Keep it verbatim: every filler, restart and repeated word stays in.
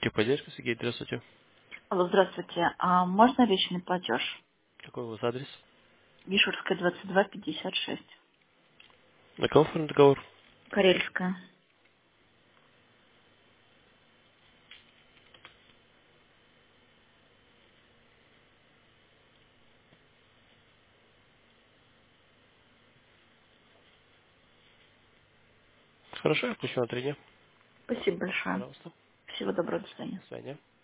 Поддержка, Сергей, здравствуйте. Алло, здравствуйте. А можно личный платеж? Какой у вас адрес? Вишурская, двадцать два, пятьдесят шесть. На кого оформлен договор? Карельская. Хорошо, я включу на три дня. Спасибо большое. Пожалуйста. Всего доброго, до свидания. До свидания.